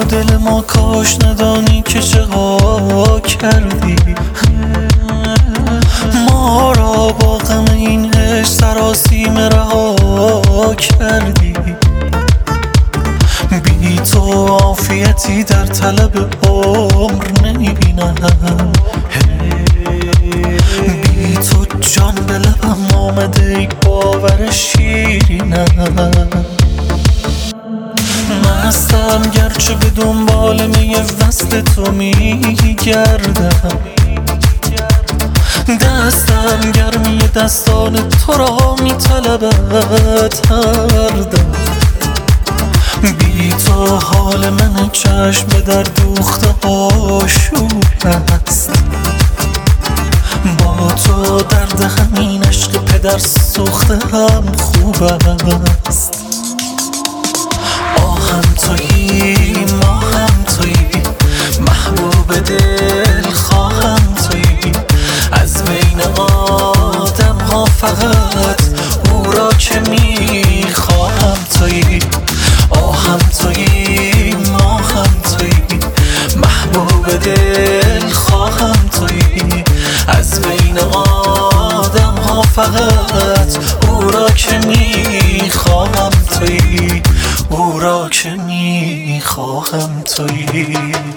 دل ما کاش ندانی که چقدر کردی ما را با غم این عشق سراسیمه رها کردی بی تو عافیتی در طلب عمر نمیبینم بی تو جان به لبم آمده ای باور شیرینم مستم گرچه به دنبال می وصل تو میگردم دستم گرمی دستان تو را میطلبد هر دم بی تو حال من چشم در دوخته آشوب است با تو درد همین عشق پدر سوخته هم خوب است آهم تویی ماهم تویی محبوب دل خواهم تویی از بین آدم ها فقط او را که میخواهم تویی آهم تویی ماهم تویی محبوب دل خواهم تویی از بین آدم ها فقط او را که میخواهم تویی او را که میخواهم تویی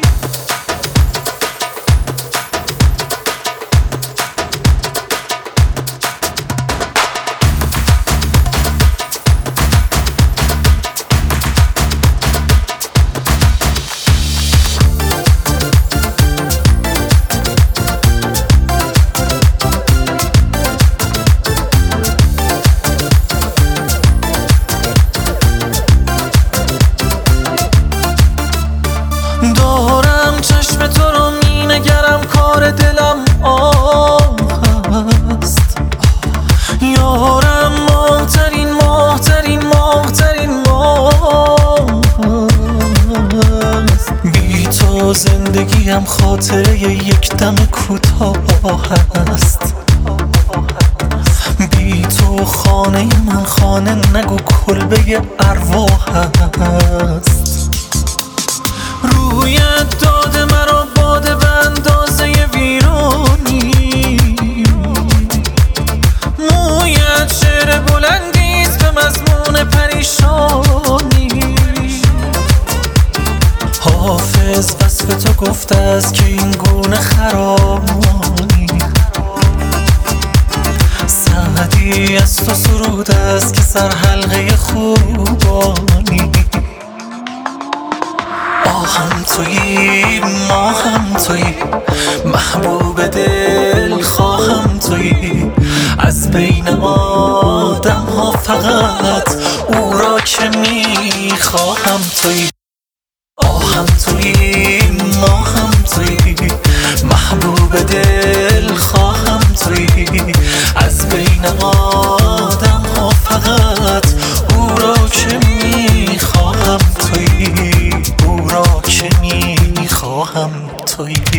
دارم چشم تو رو می نگرم کار دلم آه هست یارم ماهترین ماهترین ماهترین ماه هست بی تو زندگیم خاطره یک دم کوتاه هست بی تو خانه من خانه نگو کلبه ارواح هست رویت داده مرا باده به اندازه ویرانی مویت شعر بلندیست به مضمون پریشانی حافظ وصف تو گفته است که این گونه خرامی سعدی از تو سرود است که سر حلقه خوبانی آهم تویی ماهم تویی محبوب دل خواهم تویی از بین آدم ها فقط او را که میخواهم تویی آهم تویی ماهم تویی محبوب دل خواهم تویی از بین آدم ها فقط او را که میخواهم تویی او را که میخواهم تویی